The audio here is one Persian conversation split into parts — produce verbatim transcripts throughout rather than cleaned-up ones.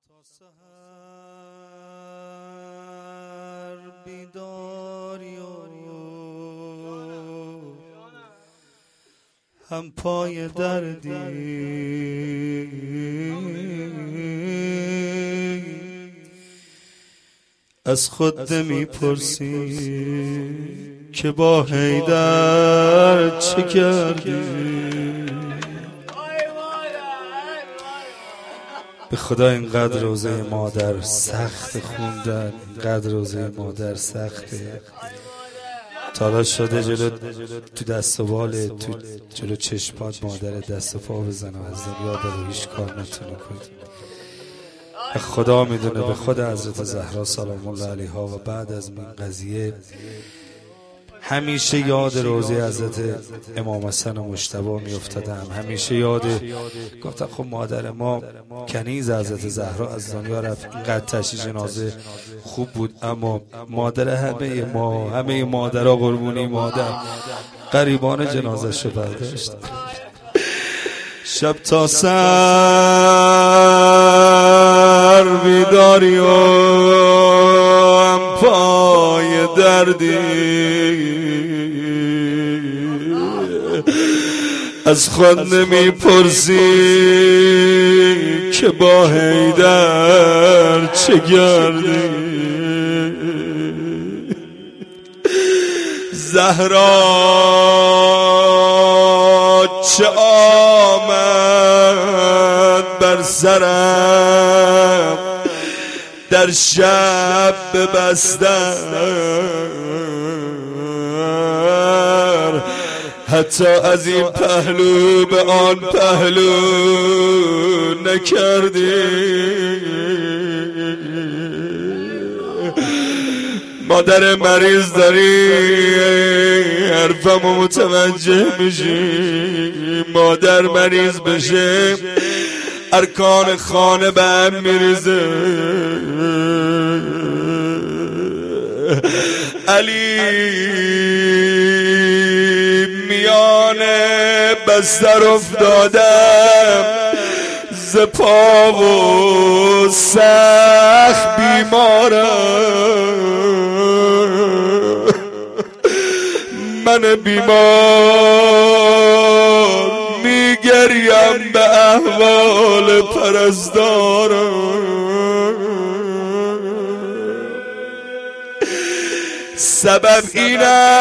تا سحر بیداری و هم پای دردی از خود میپرسی که با حیدر چه کردی. به خدا اینقدر روزه مادر سخت خوندن، اینقدر روزه مادر سخته. تالا شده جلو تو دست و بال تو جلو چشمات مادر دست و پا بزن و از دنیا برو، هیچ کار نتونه کنی. خدا میدونه. به خود حضرت زهرا سلام الله علیها و بعد از این قضیه همیشه یاد روزه حضرت امام حسن و مجتبی میافتادم. همیشه یاد گفتم خب مادر ما کنیز حضرت زهرا از دنیا رفت، اینقدر تشییع جنازه خوب بود، اما مادر همه ما، همه مادرها قربونی مادر، غریبان جنازه شو برداشت. شب تا سر بیداری و هم پای دردی از خود نمیپرسی که با حیدر چه گردی. زهرا چه آمد بر سرم در شب ببستر، حتی از این پهلو به آن پهلو نکردی. مادر مریض داری حرفمو متوجه میشی. مادر مریض بشه ارکان خانه به هم میریزه. علی میان بستر افتادم، ز پا و سخت بیمارم. من بیمار میگریم به احوال پرستارم. سبب این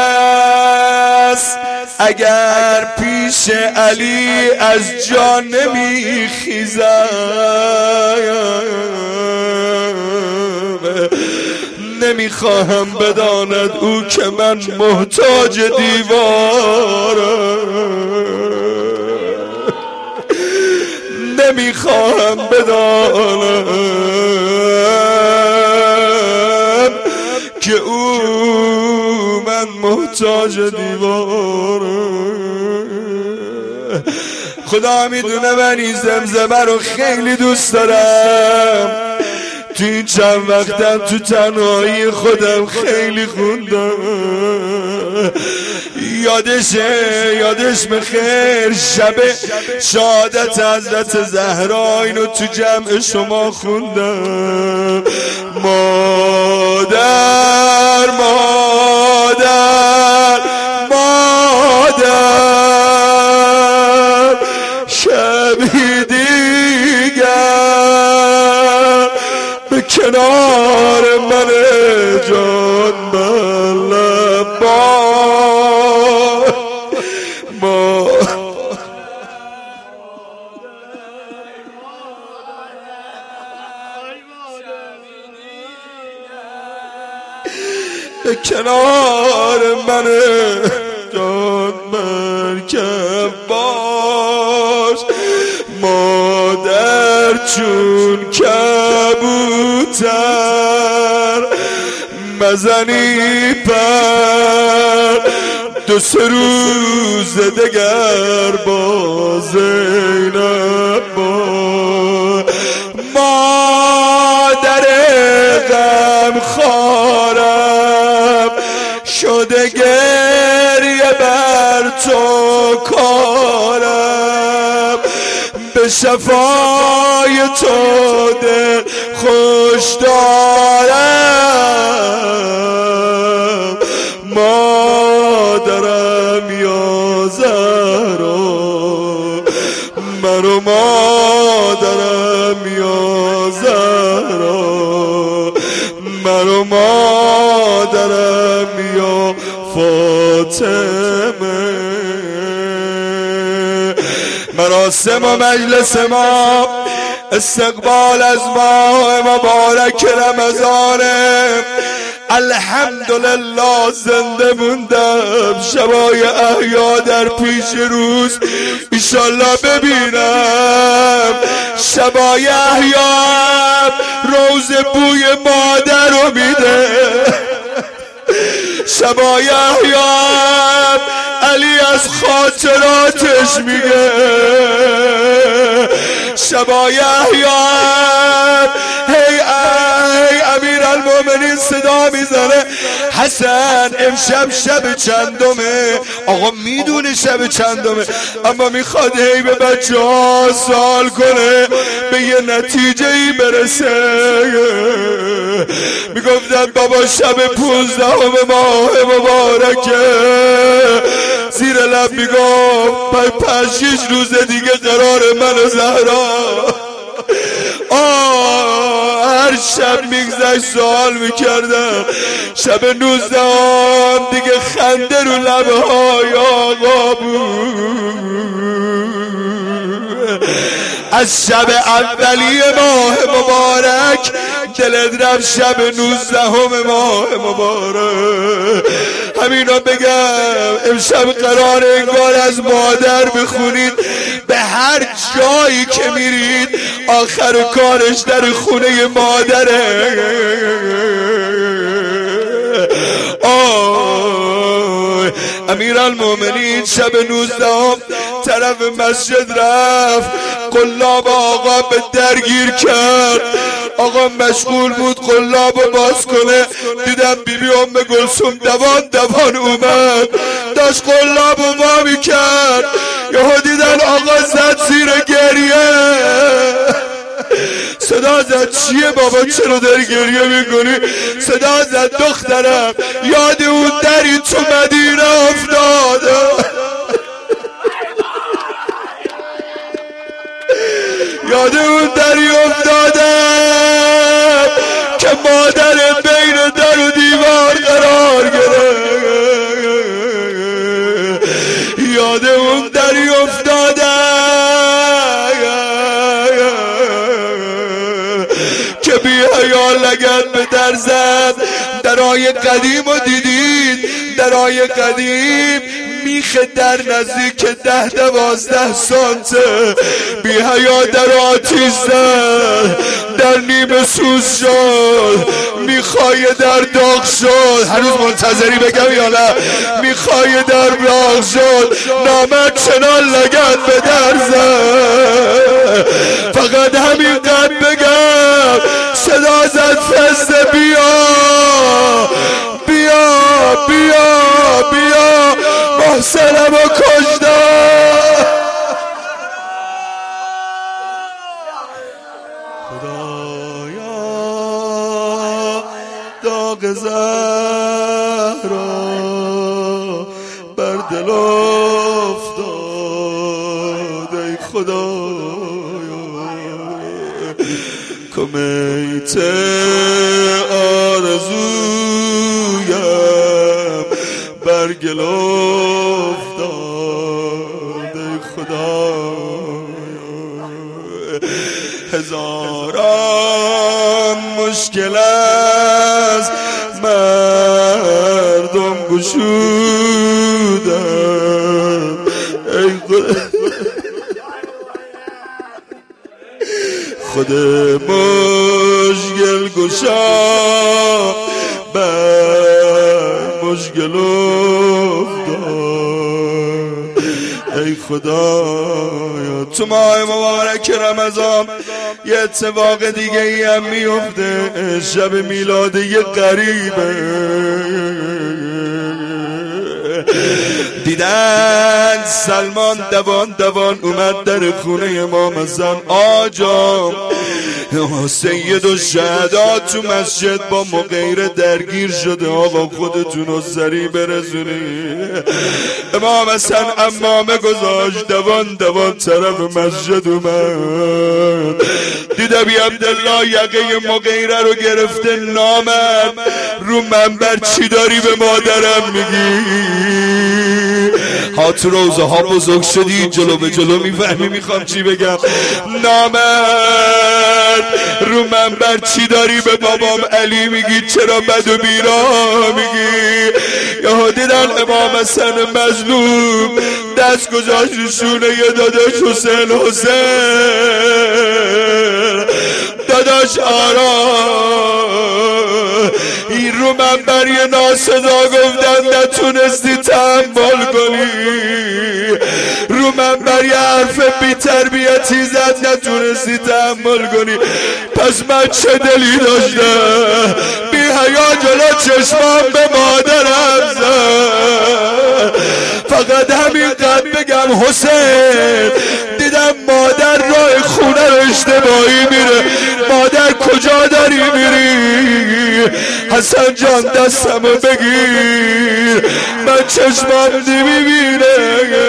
است اگر پیش علی از جا نمیخیزم، نمیخواهم بداند او که من محتاج دیوارم. نمیخواهم بداند که او من محتاج دیوارم. خدا میدونه من این زمزمه رو خیلی دوست دارم. تو این چند وقتم تو تنهایی خودم خیلی خوندم. یادشه یادش بخیر شب شهادت حضرت زهرا اینو تو جمع شما خوندم. مادر مادر مادر شبی دیگر به کنار من جان بلد با ما. به کنار من جان مرکب باش. مادر چون کبوتر مزنی پر، دو سه روز دگر با زینب با. مادر غم خارم شده گریه بر تو کارم. به شفای تو دل خوش دارم، مادرم یا زهرا، منو مادرم یا زهرا، منو مادرم یا فاطمه. مراسم و مجلس ما استقبال از ماه مبارک رمضانه. الحمدلله زنده موندم، شبای احیا در پیش روز ایشالله ببینم. شبای احیا روز بوی مادر رو میده، شبای احیا علی از خاطراتش میگه، شبای احیا هی ای امیر المومنین صدا میزنه حسن امشب شب چندمه؟ آقا میدونه شب چندمه، اما میخواد هی به بچه ها سوال کنه به یه نتیجه ای برسه. میگفتن بابا شب پونزدهم ماه مبارکه، زیر لب میگفت پای پنج شیش روز دیگه قرار من و زهرا. آه هر شب میگذشت سوال میکردم، شب نوزدهم دیگه خنده رو لبه های آقا بود. از شب اولی ماه مبارک دلت رفت شب نوزدهم ماه مبارک. همینا بگم امشب قرار انگار از مادر بخونید، به هر جایی که میرید آخر کارش در خونه مادره. آه امیر المومنین شب نوزدهم طرف مسجد رفت، قلاب آقا به درگیر کرد. آقا مشغول بود قلاب باز کنه، دیدم بی بی ام گلسوم دوان دوان اومد، داشت قلاب وا میکرد. یهو دیدن آقا زد زیر گریه، صدا زد چیه بابا چرا داری گریه میکنی؟ صدا زد دخترم یاد اون دری تو مدینه افتاده، یاد اون دری افتادم که مادر بین در و دیوار قرار گرفت، یاد اون دری افتادم که بی حیا لگد به در زد. درای قدیم رو دیدید؟ درای قدیم میخ در نزدیک ده دوازده سانته، بی حیا در آتیش زد، در نیمه سوز شد، میخوای در داغ شد. هنوز منتظری بگم یا نه؟ میخوای در داغ شد، نامه چنان لگد به در زد. فقط همین قد بگم صدا زد فزده بیا بیا بیا بیا محسنم و کشدم. خدایا داغ زهرا بر دل افتاد، ای خدایا کمیت آرزویم بر گل افتاد، ای خدایا هزاران مشکل است مردم گشودم، ای خود مشکل گشا بر مشکل افتاد، ای خدایا. تو ماه مبارک رمضان یه اتفاق دیگه ای هم میفته، شب میلاد یه قریبه. دیدن سلمان دوان دوان اومد در خونه امام زن. آجام سید و شهدا تو مسجد با مغیره درگیر شده. آقا خودتون رو سریع برسونی. امام حسن امامه گذاشت، دوان دوان طرف مسجد اومد. دیده بی عبدالله یقه مغیره رو گرفته. نامرد رو منبر چی داری به مادرم میگی؟ هات روزه ها بزرگ شدی، جلو به جلو میفهمی میخوام چی بگم. نامرد رو منبر چی داری به بابام علی میگی؟ چرا بد و بیرا میگی؟ یا دیدن امام حسن مظلوم دست گذاشت شونه یه داداش حسین حسین داداش آرام. این رو منبر یه ناسزا گفتن نتونستی تحمل کنی. رو منبر یه حرف بی تربیتی زد نتونستی تحمل کنی. پس من چه دلی داشتم بی حیا جلو چشمام به مادرم زد. فقط همین قد بگم حسین دیدم مادر راه خونه رو اشتباهی میره. مادر کجا داری میری؟ حسن جان دستمو بگیر من چشمام نمیبینه.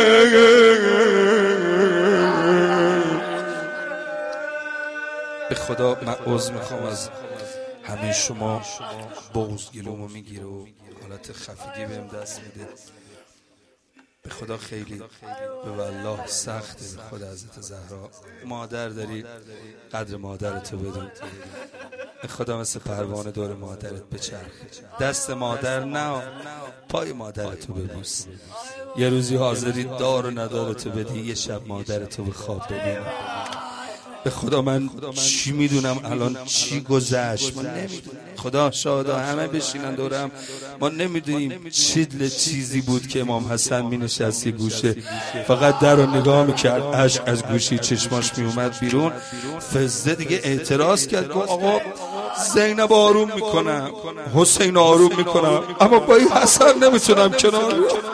به خدا من عذر میخوام از همه شما. بغض گلومو میگیره و حالت خفگی بهم دست میده. به خدا خیلی به والله سخته. به خدا حضرت زهرا مادر داری قدر مادرتو بدون. به خدا مثل پروانه دور مادرت بچرخ. دست مادر نه پای مادرتو ببوس. یه روزی حاضری دار و ندارتو بدی یه شب مادرتو به خواب ببین. به خدا من چی میدونم الان چی گذشت. ما نمیدونیم. خدا شاهدا همه بشینن دورم. ما نمیدونیم چه چیزی بود که امام حسن می نشستی گوشه فقط در رو نگاه میکرد. اشک از گوشی چشماش میومد بیرون. فزده دیگه اعتراض کرد گفت آقا زینب آروم میکنم، حسین آروم میکنم، اما با این حسن نمیتونم کنار.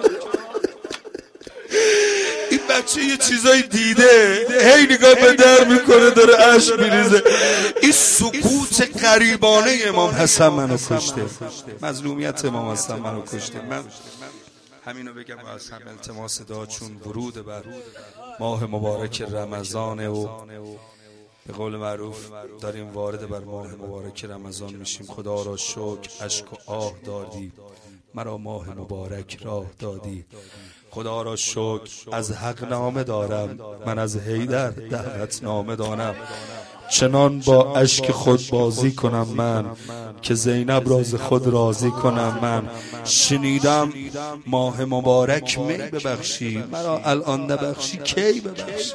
این بچه یه چیزایی دیده هی نگاه به در میکنه داره اشک میریزه. این سکوت غریبانه امام حسن منو کشته. مظلومیت امام حسن منو کشته. من همینو بگم و از هم التماس دعا چون ورود بر ماه مبارک رمضان و به قول معروف داریم وارد بر ماه مبارک رمضان میشیم. خدا را شکر اشک و آه دادی مرا ماه مبارک راه دادی. خدا را شکر از حق نامه دارم من از حیدر دعوت نامه دانم. چنان با اشک خود بازی کنم من که زینب راز خود راضی کنم من. شنیدم ماه مبارک می ببخشی مرا الان نبخشی کی ببخشی.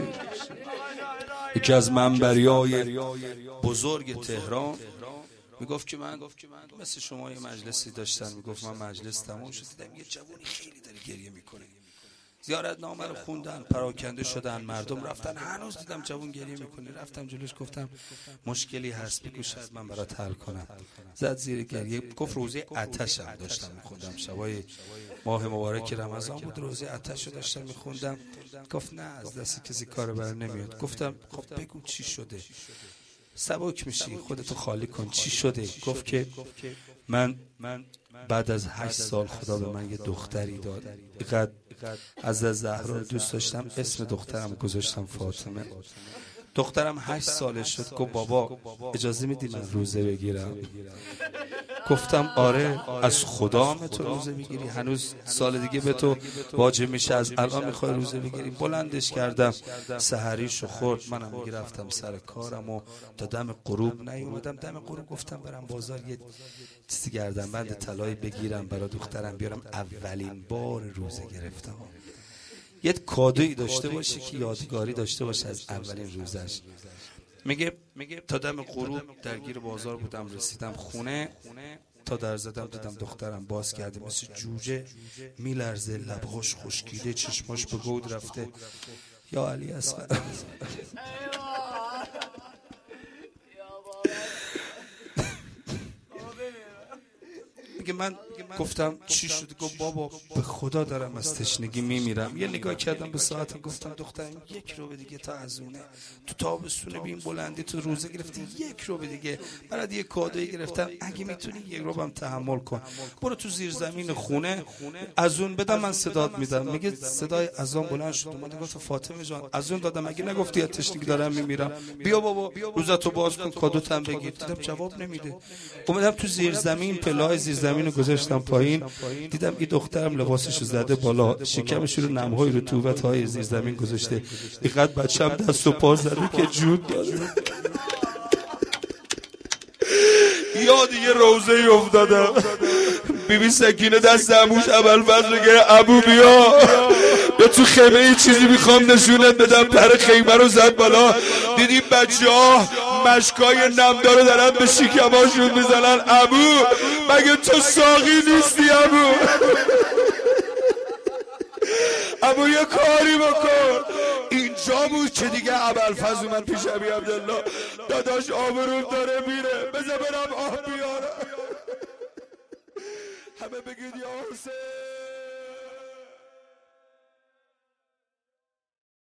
یکی از منبریای بزرگ تهران میگفت که من مثل شما یه مجلسی داشتن. میگفت من مجلس تموم شد دیدم یه جوانی خیلی داره گریه میکنه. زیارت نامه رو خوندن پراکنده شدن مردم رفتن. هنوز دیدم جوان گریه میکنه. رفتم جلوش گفتم مشکلی هست بگو شاید من برات حل کنم. زد زیر گریه. گفت روزه آتشم داشتم میخوندم. شبای ماه مبارک رمضان بود. روزه آتش رو داشتم میخوندم. گفت نه از دست کسی کار بر نمیاد. گفتم خب بگو چی شده سبک میشی خودتو خالی کن چی شده. گفت که من بعد از هشت سال خدا به من یه دختری داد. اینقدر از زهرا دوست داشتم اسم دخترم گذاشتم فاطمه. دخترم هشت سالش شد. گفت بابا اجازه میدی من روزه بگیرم؟ گفتم آره. از خدا هم تو روزه بگیری؟ هنوز سال دیگه به تو واجب میشه. از الان میخوای روزه بگیری؟ بلندش کردم سحریشو خورد. منم دیگه رفتم سر کارم و تا دم غروب نیومدم. دم غروب گفتم برم بازار یه چیزی گردن بند طلایی بگیرم برای دخترم بیارم. اولین بار روزه گرفتم. یه کادویی داشته باشه که یادگاری داشته باشه از اولین روزش. میگه تا دم غروب درگیر بازار بودم. رسیدم خونه تا در زدم دیدم دخترم باز کرده مثل جوجه میلرزه. لبهاش خشکیده چشماش به گود رفته. یا علی اصغر میگه من گفتم چی شد؟ گفت بابا به خدا دارم از تشنگی میمیرم. یه نگاه کردم به ساعتم، گفتم دخترم یک رو دیگه تا ازونه، تو تابستون بین بلندی تو روزه گرفتی، یک رو دیگه برات یه کادویی گرفتم، اگه میتونی یک رو هم تحمل کن، برو تو زیر زمین خونه اذون بدم، من صدات میدم. میگه صدای اذان بلند شد، اومد گفت فاطمه جان اذون دادم، اگه نگفتی از تشنگی دارم میمیرم، بیا بابا روزتو باز کن کادوت هم بگیر. دیدم جواب نمیده. اومدم تو زیر زمین، پله‌های زیر زمین رو گذاشتم پایین، دیدم این دخترم لباسشو زده بالا، شکمش رو نم‌های رطوبت‌های زیر زمین گذاشته، اینقدر بچه‌م دست و پا زده که جون داره. یاد یه روزه افتادم، بیبی سکینه دست عموش ابوالفضل گره، ابو بیا یا تو خیمه ای چیزی میخوام نشونت بدم. پر خیمه رو زد بالا، دیدیم بچه ها مشکای نمدارو دارن به شکماشون میزنن. ابو مگه تو ساقی نیستی ابو؟ ابو یه کاری بکن. اینجا بود که دیگه ابوالفضل اومد پیش ابی عبدالله، داداش آبروم داره میره، بذار برم آب بیارم. همه بگید یا حسین.